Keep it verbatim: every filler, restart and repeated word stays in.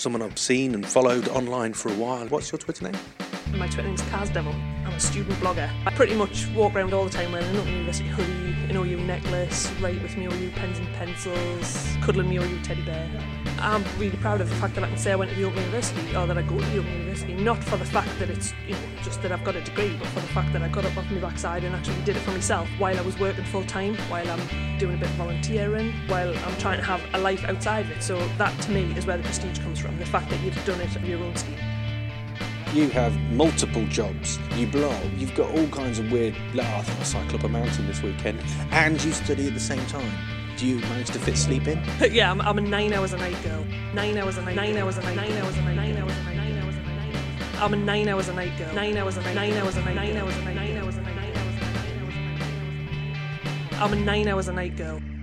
someone I've seen and followed online for a while. What's your Twitter name? My Twitter name is Cars Devil. I'm a student blogger. I pretty much walk around all the time wearing an Open University hoodie, an O U necklace, write with me O U pens and pencils, cuddling me O U teddy bear. I'm really proud of the fact that I can say I went to the Open University, or that I go to the Open University, not for the fact that it's, you know, just that I've got a degree, but for the fact that I got up off my backside and actually did it for myself while I was working full time, while I'm doing a bit of volunteering, while I'm trying to have a life outside of it. So that to me is where the prestige comes from, the fact that you've done it of your own scheme. You have multiple jobs, you blog, you've got all kinds of weird, oh, I think I'll cycle up a mountain this weekend, and you study at the same time. Do you manage to fit sleep in? Yeah, I'm, I'm a nine hours a night girl. Nine hours a night, nine hours a night, nine hours a night, nine hours a night, nine hours a night, nine hours a night. I'm a nine hours a night girl. Nine hours a night, nine hours a night, nine hours a night, nine hours a night, nine hours a night, nine hours a night, nine hours a night. I'm a nine hours a night girl.